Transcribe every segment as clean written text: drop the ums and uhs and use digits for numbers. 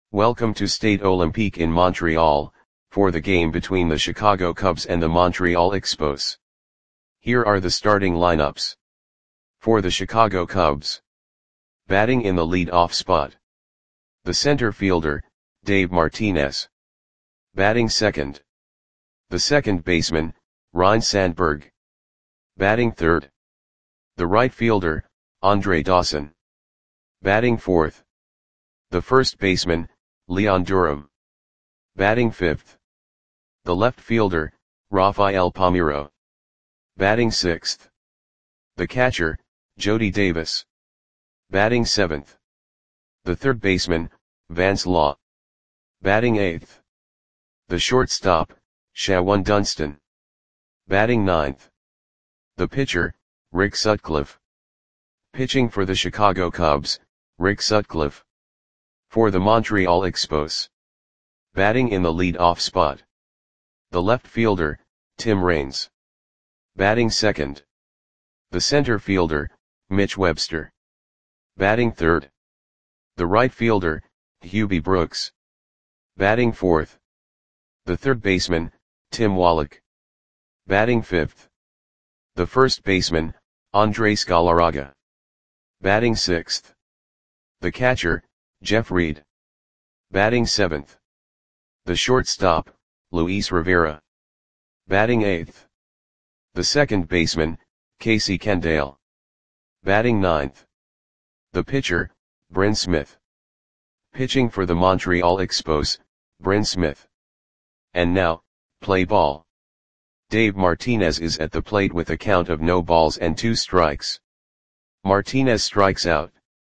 Welcome to Stade Olympique in Montreal, for the game between the Chicago Cubs and the Montreal Expos. Here are the starting lineups. For the Chicago Cubs. Batting in the lead-off spot. The center fielder, Dave Martinez. Batting second. The second baseman, Ryne Sandberg. Batting third. The right fielder, Andre Dawson. Batting fourth. The first baseman, Leon Durham. Batting fifth. The left fielder, Rafael Palmeiro. Batting sixth. The catcher, Jody Davis. Batting seventh. The third baseman, Vance Law. Batting eighth. The shortstop, Shawon Dunston. Batting ninth. The pitcher, Rick Sutcliffe. Pitching for the Chicago Cubs, Rick Sutcliffe. For the Montreal Expos. Batting in the lead-off spot. The left fielder, Tim Raines. Batting second. The center fielder, Mitch Webster. Batting third. The right fielder, Hubie Brooks. Batting fourth. The third baseman, Tim Wallach. Batting fifth. The first baseman, Andres Galarraga. Batting sixth. The catcher, Jeff Reed. Batting seventh. The shortstop, Luis Rivera. Batting eighth. The second baseman, Casey Kendall. Batting ninth. The pitcher, Bryn Smith. Pitching for the Montreal Expos, Bryn Smith. And now, play ball. Dave Martinez is at the plate with a count of no balls and 2 strikes. Martinez strikes out.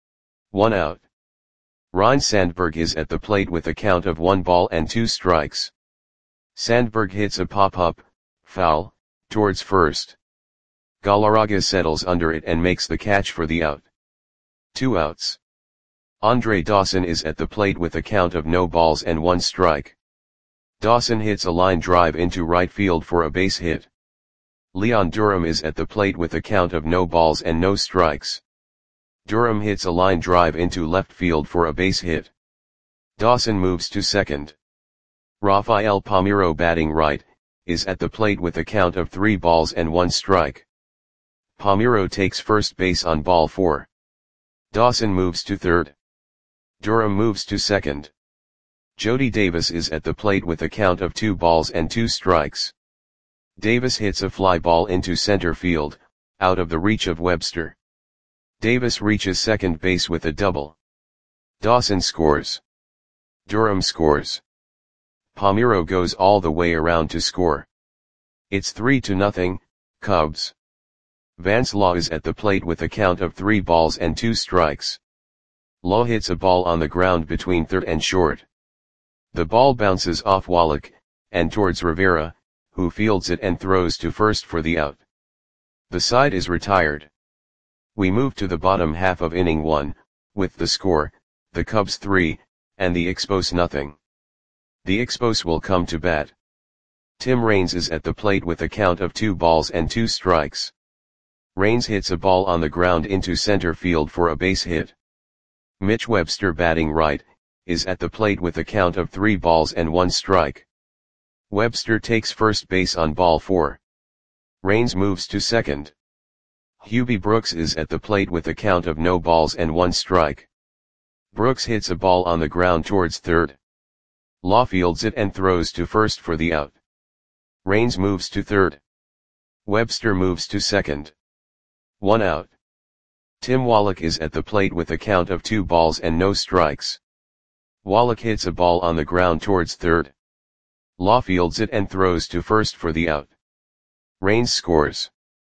1 out. Ryne Sandberg is at the plate with a count of 1 ball and 2 strikes. Sandberg hits a pop-up, foul, towards first. Galarraga settles under it and makes the catch for the out. 2 outs. Andre Dawson is at the plate with a count of no balls and 1 strike. Dawson hits a line drive into right field for a base hit. Leon Durham is at the plate with a count of no balls and no strikes. Durham hits a line drive into left field for a base hit. Dawson moves to second. Rafael Palmeiro, batting right, is at the plate with a count of 3 balls and 1 strike. Palmeiro takes first base on ball 4. Dawson moves to third. Durham moves to second. Jody Davis is at the plate with a count of 2 balls and 2 strikes. Davis hits a fly ball into center field, out of the reach of Webster. Davis reaches second base with a double. Dawson scores. Durham scores. Palmeiro goes all the way around to score. It's 3-0, Cubs. Vance Law is at the plate with a count of 3 balls and 2 strikes. Law hits a ball on the ground between third and short. The ball bounces off Wallach, and towards Rivera, who fields it and throws to first for the out. The side is retired. We move to the bottom half of inning 1, with the score, the Cubs 3, and the Expos nothing. The Expos will come to bat. Tim Raines is at the plate with a count of 2 balls and 2 strikes. Raines hits a ball on the ground into center field for a base hit. Mitch Webster, batting right, is at the plate with a count of 3 balls and 1 strike. Webster takes first base on ball 4. Raines moves to second. Hubie Brooks is at the plate with a count of no balls and 1 strike. Brooks hits a ball on the ground towards third. Law fields it and throws to first for the out. Raines moves to third. Webster moves to second. 1 out. Tim Wallach is at the plate with a count of 2 balls and no strikes. Wallach hits a ball on the ground towards third. Law fields it and throws to first for the out. Raines scores.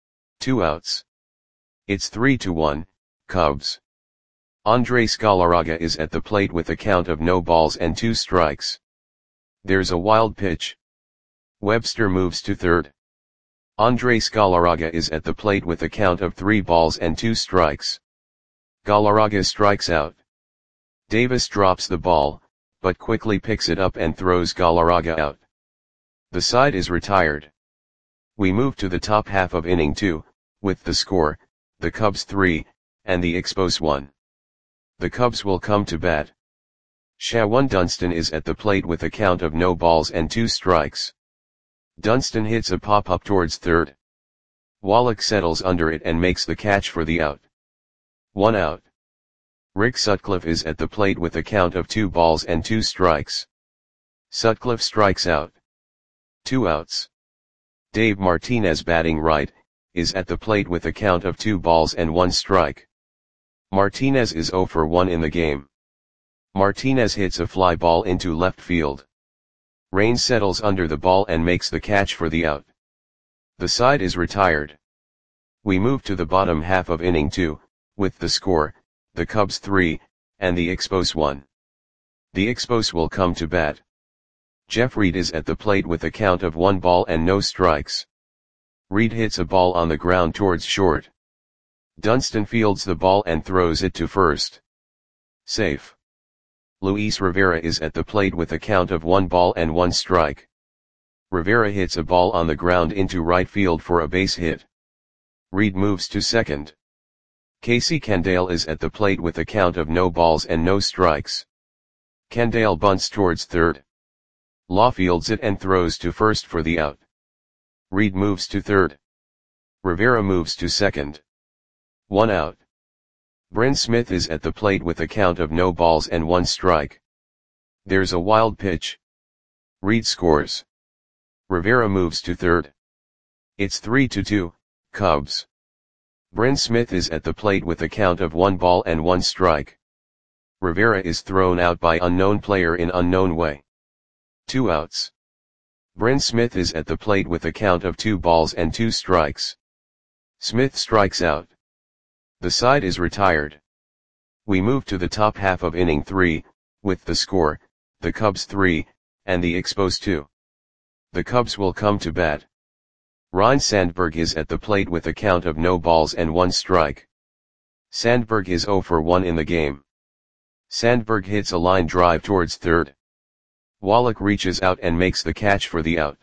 2 outs. It's 3-1, Cubs. Andres Galarraga is at the plate with a count of no balls and 2 strikes. There's a wild pitch. Webster moves to third. Andres Galarraga is at the plate with a count of 3 balls and 2 strikes. Galarraga strikes out. Davis drops the ball, but quickly picks it up and throws Galarraga out. The side is retired. We move to the top half of inning 2, with the score, the Cubs 3, and the Expos 1. The Cubs will come to bat. Shawan Dunston is at the plate with a count of no balls and 2 strikes. Dunston hits a pop-up towards third. Wallach settles under it and makes the catch for the out. 1 out. Rick Sutcliffe is at the plate with a count of 2 balls and 2 strikes. Sutcliffe strikes out. 2 outs. Dave Martinez batting right, is at the plate with a count of 2 balls and 1 strike. Martinez is 0 for 1 in the game. Martinez hits a fly ball into left field. Raines settles under the ball and makes the catch for the out. The side is retired. We move to the bottom half of inning 2, with the score, the Cubs 3, and the Expos 1. The Expos will come to bat. Jeff Reed is at the plate with a count of 1 ball and no strikes. Reed hits a ball on the ground towards short. Dunston fields the ball and throws it to first. Safe. Luis Rivera is at the plate with a count of 1 ball and 1 strike. Rivera hits a ball on the ground into right field for a base hit. Reed moves to second. Casey Candale is at the plate with a count of no balls and no strikes. Candale bunts towards third. Law fields it and throws to first for the out. Reed moves to third. Rivera moves to second. 1 out. Bryn Smith is at the plate with a count of no balls and 1 strike. There's a wild pitch. Reed scores. Rivera moves to third. It's 3-2, Cubs. Bryn Smith is at the plate with a count of 1 ball and 1 strike. Rivera is thrown out by unknown player in unknown way. 2 outs. Bryn Smith is at the plate with a count of 2 balls and 2 strikes. Smith strikes out. The side is retired. We move to the top half of inning 3, with the score, the Cubs 3, and the Expos 2. The Cubs will come to bat. Ryne Sandberg is at the plate with a count of no balls and 1 strike. Sandberg is 0 for 1 in the game. Sandberg hits a line drive towards third. Wallach reaches out and makes the catch for the out.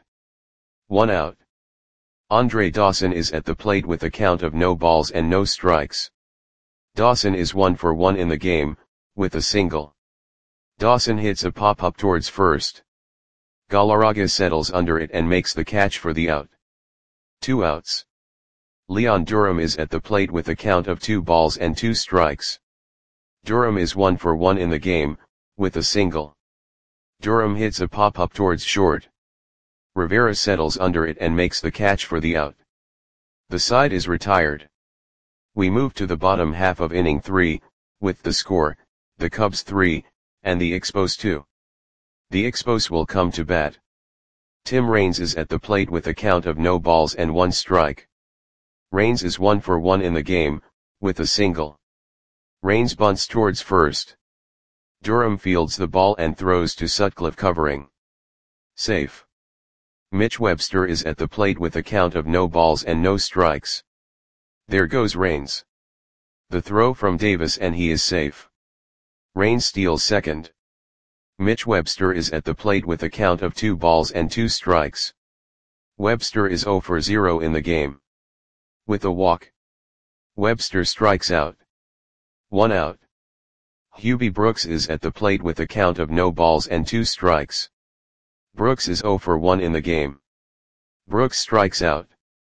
1 out. Andre Dawson is at the plate with a count of no balls and no strikes. Dawson is 1 for 1 in the game, with a single. Dawson hits a pop-up towards first. Galarraga settles under it and makes the catch for the out. 2 outs. Leon Durham is at the plate with a count of 2 balls and 2 strikes. Durham is 1 for 1 in the game, with a single. Durham hits a pop-up towards short. Rivera settles under it and makes the catch for the out. The side is retired. We move to the bottom half of inning 3, with the score, the Cubs 3, and the Expos 2. The Expos will come to bat. Tim Raines is at the plate with a count of no balls and 1 strike. Raines is 1 for 1 in the game, with a single. Raines bunts towards first. Durham fields the ball and throws to Sutcliffe covering. Safe. Mitch Webster is at the plate with a count of no balls and no strikes. There goes Raines. The throw from Davis and he is safe. Raines steals second. Mitch Webster is at the plate with a count of 2 balls and 2 strikes. Webster is 0 for 0 in the game. With a walk. Webster strikes out. 1 out. Hubie Brooks is at the plate with a count of no balls and 2 strikes. Brooks is 0 for 1 in the game. Brooks strikes out.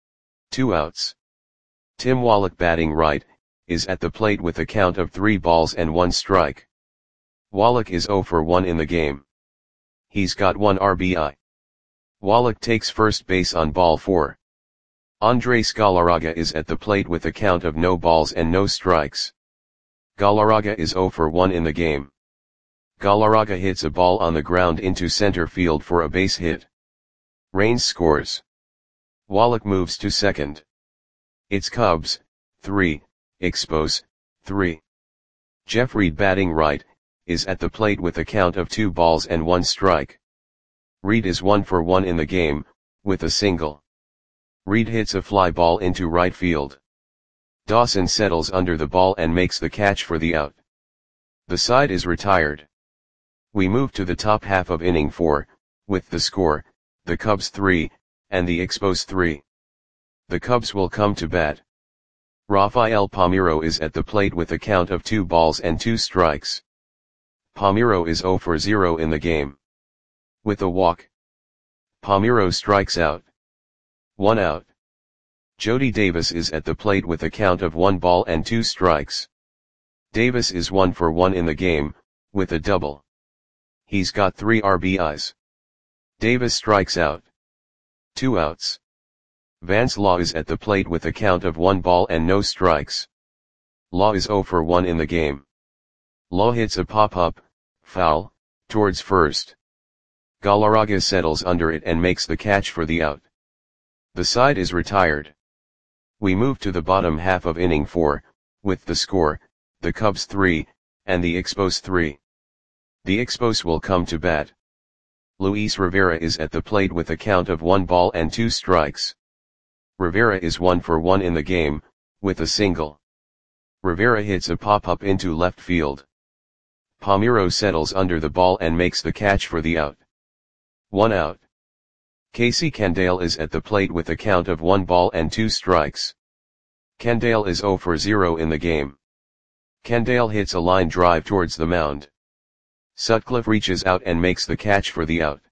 2 outs. Tim Wallach batting right, is at the plate with a count of 3 balls and 1 strike. Wallach is 0 for 1 in the game. He's got 1 RBI. Wallach takes first base on ball 4. Andres Galarraga is at the plate with a count of no balls and no strikes. Galarraga is 0 for 1 in the game. Galarraga hits a ball on the ground into center field for a base hit. Raines scores. Wallach moves to second. It's Cubs 3, Expos 3. Jeff Reed batting right, is at the plate with a count of 2 balls and 1 strike. Reed is 1 for 1 in the game, with a single. Reed hits a fly ball into right field. Dawson settles under the ball and makes the catch for the out. The side is retired. We move to the top half of inning 4, with the score, the Cubs 3, and the Expos 3. The Cubs will come to bat. Rafael Palmeiro is at the plate with a count of 2 balls and 2 strikes. Palmeiro is 0 for 0 in the game. With a walk, Palmeiro strikes out. 1 out. Jody Davis is at the plate with a count of 1 ball and 2 strikes. Davis is 1 for 1 in the game, with a double. He's got 3 RBIs. Davis strikes out. 2 outs. Vance Law is at the plate with a count of 1 ball and no strikes. Law is 0 for 1 in the game. Law hits a pop-up, foul, towards first. Galarraga settles under it and makes the catch for the out. The side is retired. We move to the bottom half of inning 4, with the score, the Cubs 3, and the Expos 3. The Expos will come to bat. Luis Rivera is at the plate with a count of 1 ball and 2 strikes. Rivera is 1 for 1 in the game, with a single. Rivera hits a pop-up into left field. Palmeiro settles under the ball and makes the catch for the out. 1 out. Casey Candale is at the plate with a count of 1 ball and 2 strikes. Candale is 0 for 0 in the game. Candale hits a line drive towards the mound. Sutcliffe reaches out and makes the catch for the out.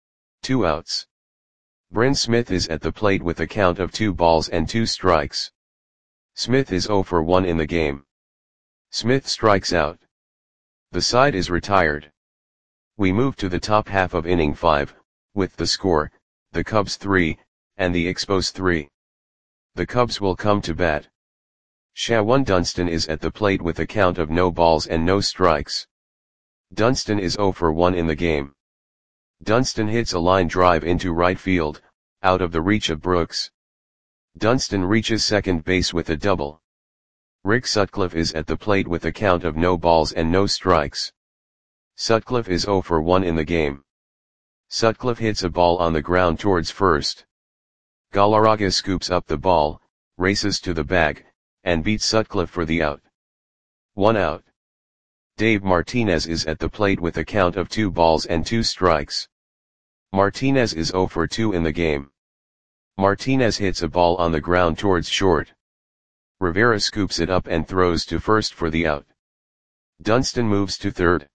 2 outs. Bryn Smith is at the plate with a count of 2 balls and 2 strikes. Smith is 0 for 1 in the game. Smith strikes out. The side is retired. We move to the top half of inning 5, with the score, the Cubs 3, and the Expos 3. The Cubs will come to bat. Shawan Dunston is at the plate with a count of no balls and no strikes. Dunston is 0 for 1 in the game. Dunston hits a line drive into right field, out of the reach of Brooks. Dunston reaches second base with a double. Rick Sutcliffe is at the plate with a count of no balls and no strikes. Sutcliffe is 0 for 1 in the game. Sutcliffe hits a ball on the ground towards first. Galarraga scoops up the ball, races to the bag, and beats Sutcliffe for the out. 1 out. Dave Martinez is at the plate with a count of 2 balls and 2 strikes. Martinez is 0 for 2 in the game. Martinez hits a ball on the ground towards short. Rivera scoops it up and throws to first for the out. Dunston moves to third.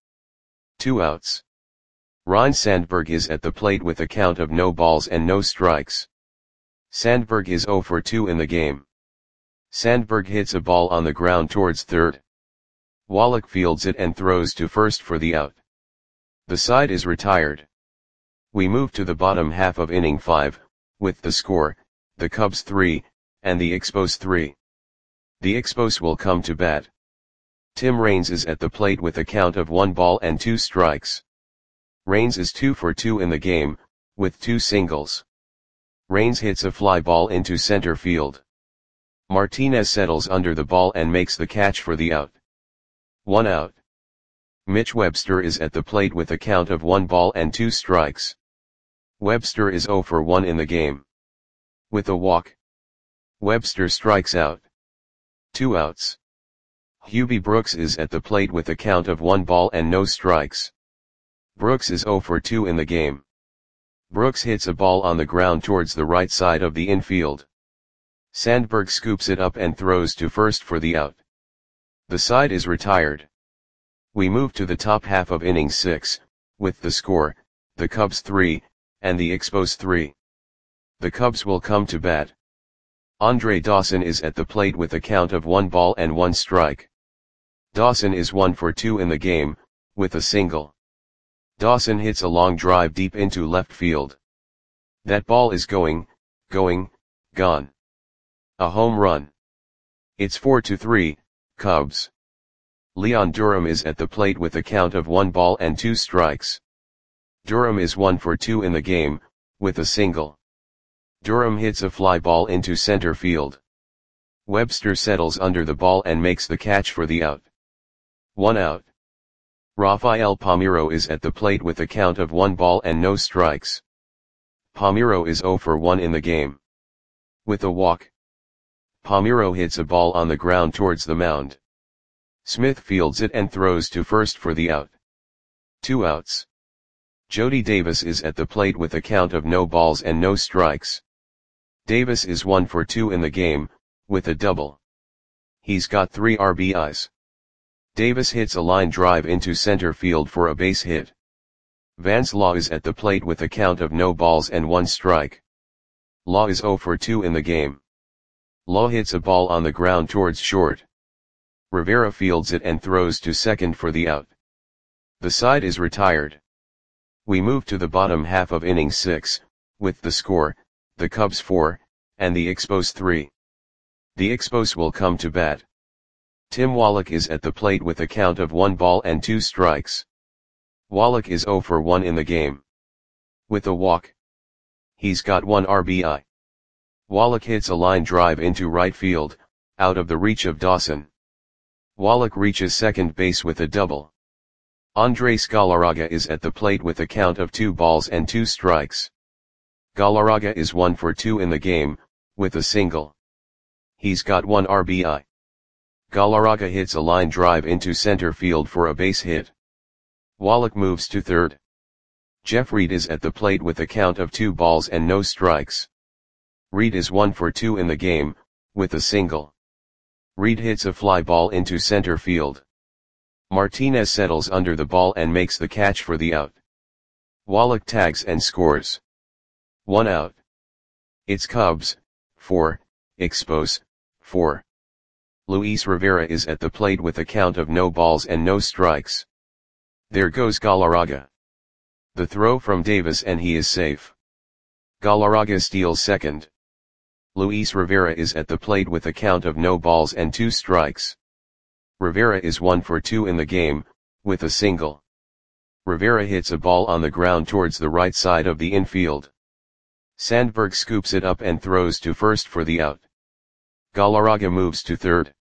2 outs. Ryne Sandberg is at the plate with a count of no balls and no strikes. Sandberg is 0 for 2 in the game. Sandberg hits a ball on the ground towards third. Wallach fields it and throws to first for the out. The side is retired. We move to the bottom half of inning 5, with the score, the Cubs 3, and the Expos 3. The Expos will come to bat. Tim Raines is at the plate with a count of 1 ball and 2 strikes. Raines is 2 for 2 in the game, with 2 singles. Raines hits a fly ball into center field. Martinez settles under the ball and makes the catch for the out. 1 out. Mitch Webster is at the plate with a count of 1 ball and 2 strikes. Webster is 0 for 1 in the game. With a walk, Webster strikes out. 2 outs. Hubie Brooks is at the plate with a count of 1 ball and no strikes. Brooks is 0 for 2 in the game. Brooks hits a ball on the ground towards the right side of the infield. Sandberg scoops it up and throws to first for the out. The side is retired. We move to the top half of inning 6, with the score, the Cubs 3, and the Expos 3. The Cubs will come to bat. Andre Dawson is at the plate with a count of 1 ball and 1 strike. Dawson is 1 for 2 in the game, with a single. Dawson hits a long drive deep into left field. That ball is gone. A home run. It's 4-3, Cubs. Leon Durham is at the plate with a count of 1 ball and 2 strikes. Durham is 1 for 2 in the game, with a single. Durham hits a fly ball into center field. Webster settles under the ball and makes the catch for the out. 1 out. Rafael Palmeiro is at the plate with a count of 1 ball and no strikes. Palmeiro is 0 for 1 in the game. With a walk, Palmeiro hits a ball on the ground towards the mound. Smith fields it and throws to first for the out. 2 outs. Jody Davis is at the plate with a count of no balls and no strikes. Davis is 1 for 2 in the game, with a double. He's got 3 RBIs. Davis hits a line drive into center field for a base hit. Vance Law is at the plate with a count of no balls and 1 strike. Law is 0 for 2 in the game. Law hits a ball on the ground towards short. Rivera fields it and throws to second for the out. The side is retired. We move to the bottom half of inning 6, with the score, the Cubs 4, and the Expos 3. The Expos will come to bat. Tim Wallach is at the plate with a count of 1 ball and 2 strikes. Wallach is 0 for 1 in the game. With a walk. He's got 1 RBI. Wallach hits a line drive into right field, out of the reach of Dawson. Wallach reaches second base with a double. Andres Galarraga is at the plate with a count of 2 balls and 2 strikes. Galarraga is 1 for 2 in the game, with a single. He's got 1 RBI. Galarraga hits a line drive into center field for a base hit. Wallach moves to third. Jeff Reed is at the plate with a count of 2 balls and no strikes. Reed is 1 for 2 in the game, with a single. Reed hits a fly ball into center field. Martinez settles under the ball and makes the catch for the out. Wallach tags and scores. 1 out. It's Cubs, 4, Expos, 4. Luis Rivera is at the plate with a count of no balls and no strikes. There goes Galarraga. The throw from Davis and he is safe. Galarraga steals second. Luis Rivera is at the plate with a count of no balls and 2 strikes. Rivera is 1 for 2 in the game, with a single. Rivera hits a ball on the ground towards the right side of the infield. Sandberg scoops it up and throws to first for the out. Galarraga moves to third.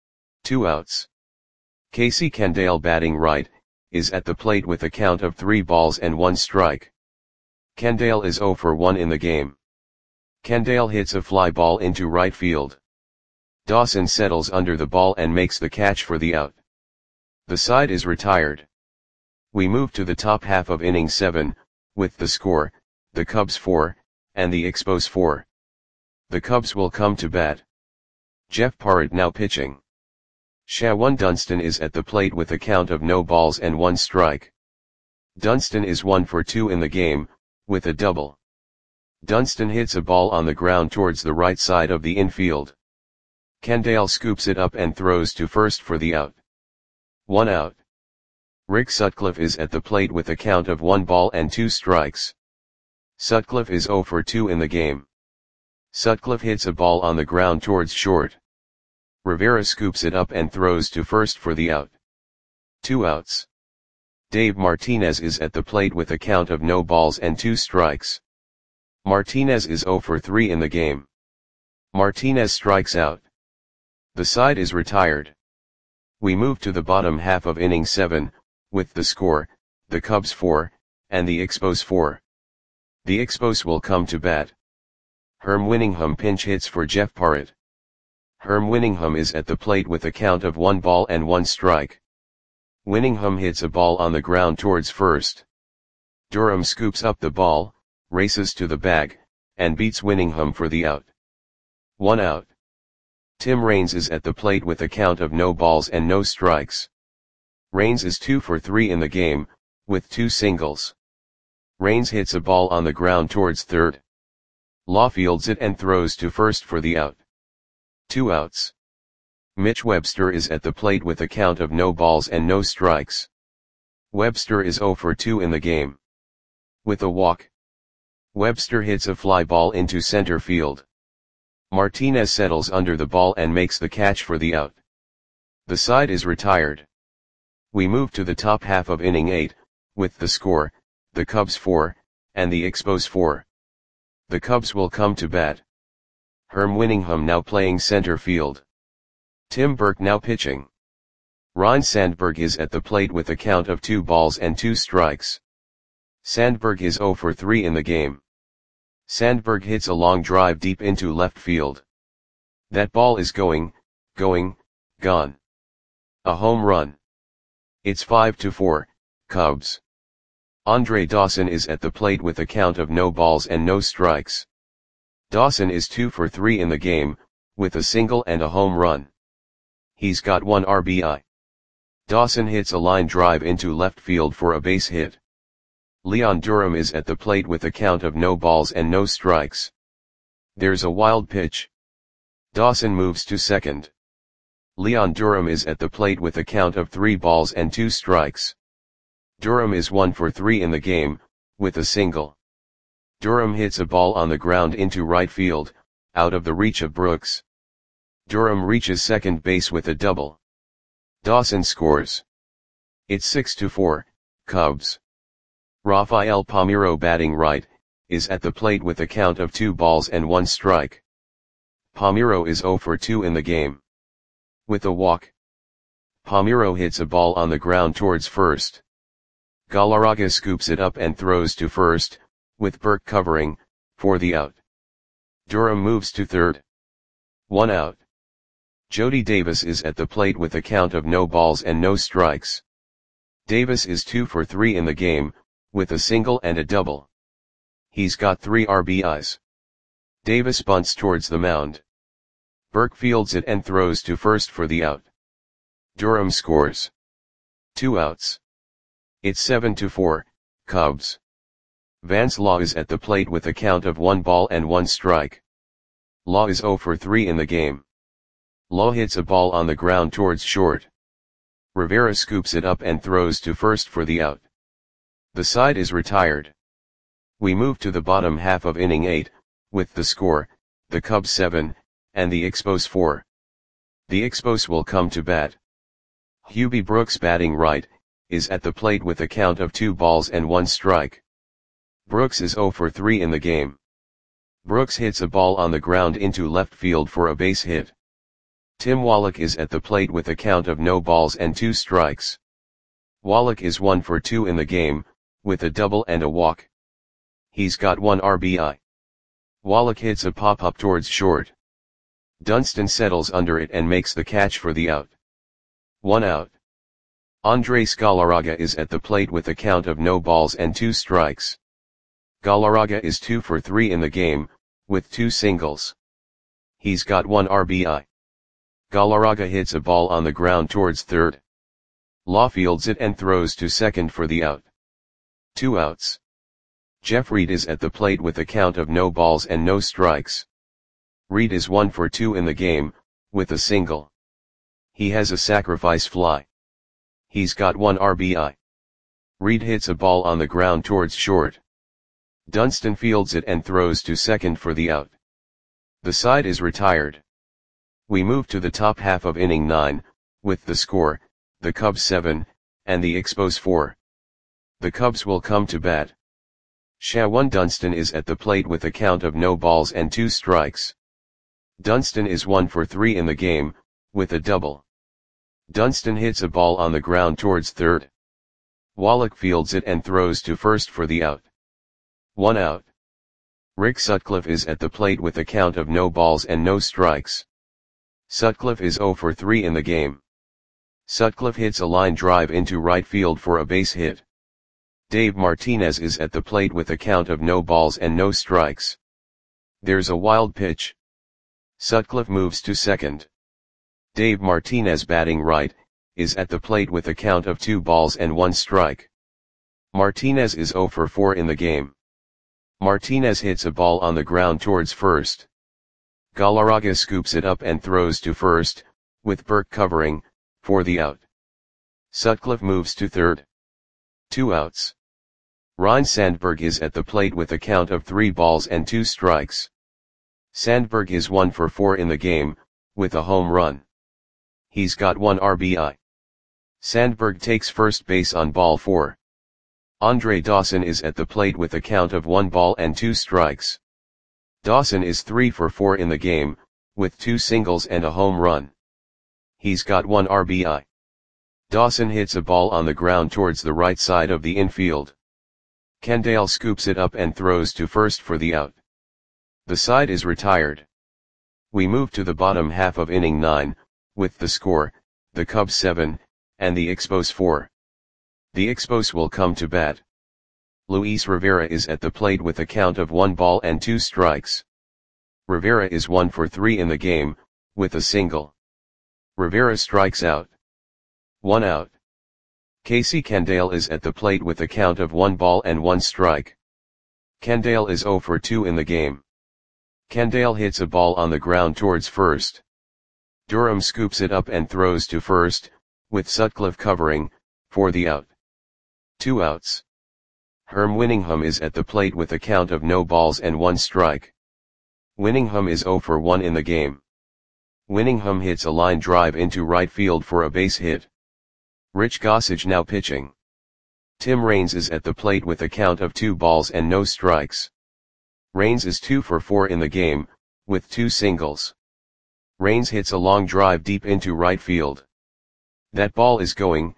2 outs. Casey Candale, batting right, is at the plate with a count of 3 balls and 1 strike. Candale is 0 for 1 in the game. Candale hits a fly ball into right field. Dawson settles under the ball and makes the catch for the out. The side is retired. We move to the top half of inning 7, with the score, the Cubs 4, and the Expos 4. The Cubs will come to bat. Jeff Parrott now pitching. Shawan Dunston is at the plate with a count of no balls and 1 strike. Dunston is 1 for 2 in the game, with a double. Dunston hits a ball on the ground towards the right side of the infield. Candale scoops it up and throws to first for the out. 1 out. Rick Sutcliffe is at the plate with a count of 1 ball and 2 strikes. Sutcliffe is 0 for 2 in the game. Sutcliffe hits a ball on the ground towards short. Rivera scoops it up and throws to first for the out. 2 outs. Dave Martinez is at the plate with a count of no balls and 2 strikes. Martinez is 0 for 3 in the game. Martinez strikes out. The side is retired. We move to the bottom half of inning 7, with the score, the Cubs 4, and the Expos 4. The Expos will come to bat. Herm Winningham pinch hits for Jeff Parrott. Herm Winningham is at the plate with a count of 1 ball and 1 strike. Winningham hits a ball on the ground towards first. Durham scoops up the ball, races to the bag, and beats Winningham for the out. 1 out. Tim Raines is at the plate with a count of no balls and no strikes. Raines is 2 for 3 in the game, with 2 singles. Raines hits a ball on the ground towards third. Law fields it and throws to first for the out. 2 outs. Mitch Webster is at the plate with a count of no balls and no strikes. Webster is 0 for 2 in the game. With a walk. Webster hits a fly ball into center field. Martinez settles under the ball and makes the catch for the out. The side is retired. We move to the top half of inning 8, with the score, the Cubs 4, and the Expos 4. The Cubs will come to bat. Herm Winningham now playing center field. Tim Burke now pitching. Ryne Sandberg is at the plate with a count of 2 balls and 2 strikes. Sandberg is 0 for 3 in the game. Sandberg hits a long drive deep into left field. That ball is gone. A home run. It's 5-4, Cubs. Andre Dawson is at the plate with a count of no balls and no strikes. Dawson is 2 for 3 in the game, with a single and a home run. He's got 1 RBI. Dawson hits a line drive into left field for a base hit. Leon Durham is at the plate with a count of no balls and no strikes. There's a wild pitch. Dawson moves to second. Leon Durham is at the plate with a count of 3 balls and 2 strikes. Durham is 1 for 3 in the game, with a single. Durham hits a ball on the ground into right field, out of the reach of Brooks. Durham reaches second base with a double. Dawson scores. It's 6-4, Cubs. Rafael Palmeiro, batting right, is at the plate with a count of 2 balls and 1 strike. Palmeiro is 0 for 2 in the game. With a walk, Palmeiro hits a ball on the ground towards first. Galarraga scoops it up and throws to first, with Burke covering, for the out. Durham moves to third. 1 out. Jody Davis is at the plate with a count of no balls and no strikes. Davis is 2 for 3 in the game, with a single and a double. He's got 3 RBIs. Davis bunts towards the mound. Burke fields it and throws to first for the out. Durham scores. 2 outs. It's 7-4, Cubs. Vance Law is at the plate with a count of 1 ball and 1 strike. Law is 0 for 3 in the game. Law hits a ball on the ground towards short. Rivera scoops it up and throws to first for the out. The side is retired. We move to the bottom half of inning 8, with the score, the Cubs 7, and the Expos 4. The Expos will come to bat. Hubie Brooks, batting right, is at the plate with a count of 2 balls and 1 strike. Brooks is 0 for 3 in the game. Brooks hits a ball on the ground into left field for a base hit. Tim Wallach is at the plate with a count of no balls and 2 strikes. Wallach is 1 for 2 in the game, with a double and a walk. He's got 1 RBI. Wallach hits a pop-up towards short. Dunston settles under it and makes the catch for the out. 1 out. Andres Galarraga is at the plate with a count of no balls and 2 strikes. Galarraga is 2 for 3 in the game, with 2 singles. He's got 1 RBI. Galarraga hits a ball on the ground towards third. Law fields it and throws to second for the out. 2 outs. Jeff Reed is at the plate with a count of no balls and no strikes. Reed is 1 for 2 in the game, with a single. He has a sacrifice fly. He's got 1 RBI. Reed hits a ball on the ground towards short. Dunston fields it and throws to second for the out. The side is retired. We move to the top half of inning 9, with the score, the Cubs 7, and the Expos 4. The Cubs will come to bat. Shawan Dunston is at the plate with a count of no balls and 2 strikes. Dunston is 1 for 3 in the game, with a double. Dunston hits a ball on the ground towards third. Wallach fields it and throws to first for the out. 1 out. Rick Sutcliffe is at the plate with a count of no balls and no strikes. Sutcliffe is 0 for 3 in the game. Sutcliffe hits a line drive into right field for a base hit. Dave Martinez is at the plate with a count of no balls and no strikes. There's a wild pitch. Sutcliffe moves to second. Dave Martinez, batting right, is at the plate with a count of 2 balls and 1 strike. Martinez is 0 for 4 in the game. Martinez hits a ball on the ground towards first. Galarraga scoops it up and throws to first, with Burke covering, for the out. Sutcliffe moves to third. 2 outs. Ryne Sandberg is at the plate with a count of 3 balls and 2 strikes. Sandberg is 1 for 4 in the game, with a home run. He's got 1 RBI. Sandberg takes first base on ball 4. Andre Dawson is at the plate with a count of 1 ball and 2 strikes. Dawson is 3 for 4 in the game, with 2 singles and a home run. He's got 1 RBI. Dawson hits a ball on the ground towards the right side of the infield. Kendall scoops it up and throws to first for the out. The side is retired. We move to the bottom half of inning 9, with the score, the Cubs 7, and the Expos 4. The Expos will come to bat. Luis Rivera is at the plate with a count of 1 ball and 2 strikes. Rivera is 1 for 3 in the game, with a single. Rivera strikes out. 1 out. Casey Candale is at the plate with a count of 1 ball and 1 strike. Candale is 0 for 2 in the game. Candale hits a ball on the ground towards first. Durham scoops it up and throws to first, with Sutcliffe covering, for the out. 2 outs. Herm Winningham is at the plate with a count of no balls and 1 strike. Winningham is 0 for 1 in the game. Winningham hits a line drive into right field for a base hit. Rich Gossage now pitching. Tim Raines is at the plate with a count of 2 balls and no strikes. Raines is 2 for 4 in the game, with 2 singles. Raines hits a long drive deep into right field. That ball is gone.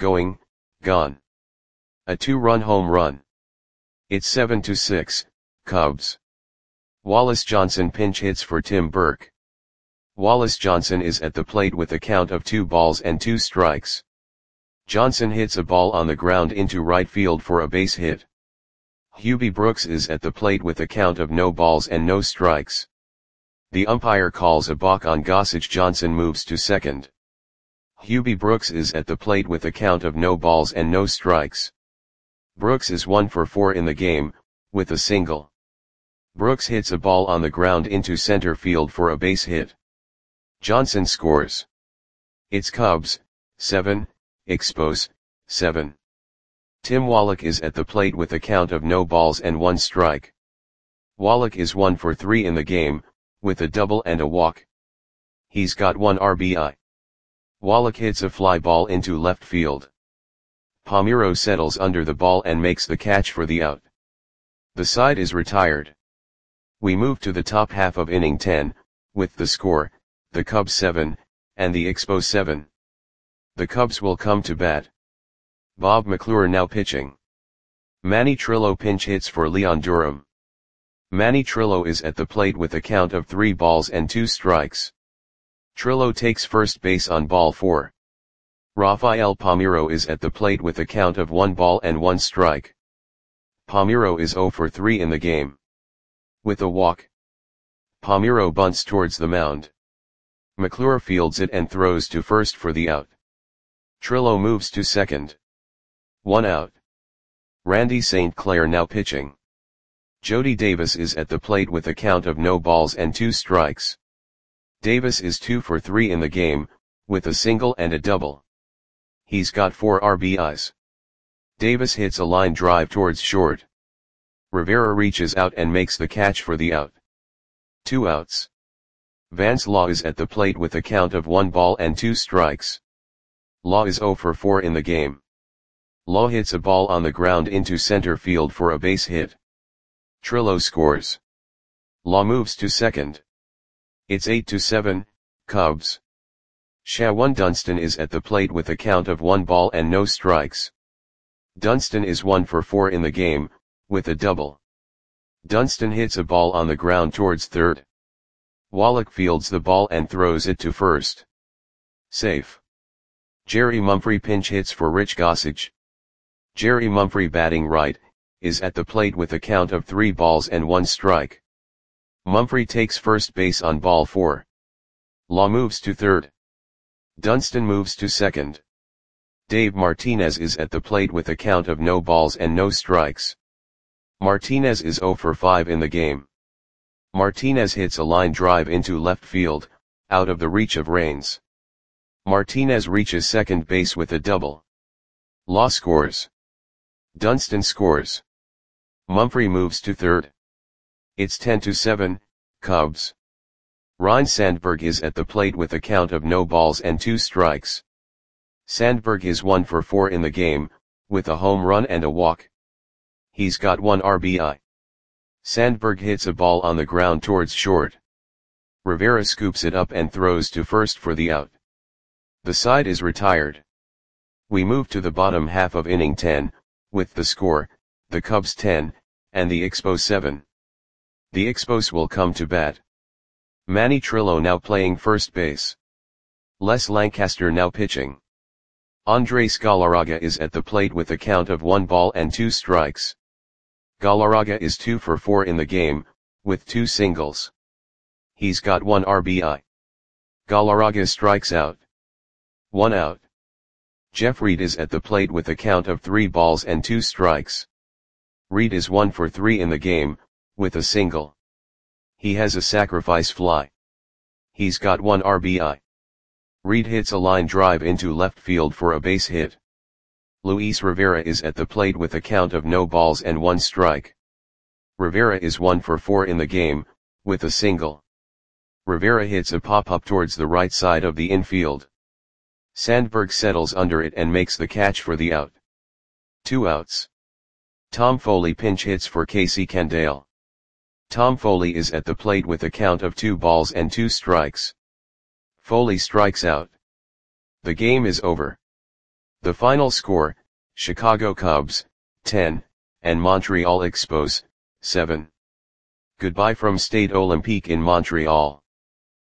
A 2-run home run. It's 7-6, Cubs. Wallace Johnson pinch hits for Tim Burke. Wallace Johnson is at the plate with a count of 2 balls and 2 strikes. Johnson hits a ball on the ground into right field for a base hit. Hubie Brooks is at the plate with a count of no balls and no strikes. The umpire calls a balk on Gossage. Johnson moves to second. Hubie Brooks is at the plate with a count of no balls and no strikes. Brooks is 1 for 4 in the game, with a single. Brooks hits a ball on the ground into center field for a base hit. Johnson scores. It's Cubs, 7, Expos, 7. Tim Wallach is at the plate with a count of no balls and 1 strike. Wallach is 1 for 3 in the game, with a double and a walk. He's got 1 RBI. Wallach hits a fly ball into left field. Palmeiro settles under the ball and makes the catch for the out. The side is retired. We move to the top half of inning 10, with the score, the Cubs 7, and the Expos 7. The Cubs will come to bat. Bob McClure now pitching. Manny Trillo pinch hits for Leon Durham. Manny Trillo is at the plate with a count of 3 balls and 2 strikes. Trillo takes first base on ball 4. Rafael Palmeiro is at the plate with a count of 1 ball and 1 strike. Palmeiro is 0 for 3 in the game. With a walk. Palmeiro bunts towards the mound. McClure fields it and throws to first for the out. Trillo moves to second. 1 out. Randy St. Clair now pitching. Jody Davis is at the plate with a count of no balls and 2 strikes. Davis is 2 for 3 in the game, with a single and a double. He's got 4 RBIs. Davis hits a line drive towards short. Rivera reaches out and makes the catch for the out. 2 outs. Vance Law is at the plate with a count of 1 ball and 2 strikes. Law is 0 for 4 in the game. Law hits a ball on the ground into center field for a base hit. Trillo scores. Law moves to second. It's 8-7, Cubs. Shawan Dunston is at the plate with a count of 1 ball and no strikes. Dunston is 1 for 4 in the game, with a double. Dunston hits a ball on the ground towards third. Wallach fields the ball and throws it to first. Safe. Jerry Mumphrey pinch hits for Rich Gossage. Jerry Mumphrey, batting right, is at the plate with a count of 3 balls and 1 strike. Mumphrey takes first base on ball 4. Law moves to third. Dunston moves to second. Dave Martinez is at the plate with a count of no balls and no strikes. Martinez is 0 for 5 in the game. Martinez hits a line drive into left field, out of the reach of Raines. Martinez reaches second base with a double. Law scores. Dunston scores. Mumphrey moves to third. It's 10-7, Cubs. Ryne Sandberg is at the plate with a count of no balls and 2 strikes. Sandberg is 1 for 4 in the game, with a home run and a walk. He's got 1 RBI. Sandberg hits a ball on the ground towards short. Rivera scoops it up and throws to first for the out. The side is retired. We move to the bottom half of inning 10, with the score, the Cubs 10, and the Expos 7. The Expos will come to bat. Manny Trillo now playing first base. Les Lancaster now pitching. Andres Galarraga is at the plate with a count of 1 ball and 2 strikes. Galarraga is 2 for 4 in the game, with 2 singles. He's got 1 RBI. Galarraga strikes out. 1 out. Jeff Reed is at the plate with a count of 3 balls and 2 strikes. Reed is 1 for 3 in the game, with a single. He has a sacrifice fly. He's got 1 RBI. Reed hits a line drive into left field for a base hit. Luis Rivera is at the plate with a count of no balls and 1 strike. Rivera is 1 for 4 in the game, with a single. Rivera hits a pop-up towards the right side of the infield. Sandberg settles under it and makes the catch for the out. 2 outs. Tom Foley pinch hits for Casey Candale. Tom Foley is at the plate with a count of 2 balls and 2 strikes. Foley strikes out. The game is over. The final score, Chicago Cubs, 10, and Montreal Expos, 7. Goodbye from Stade Olympique in Montreal.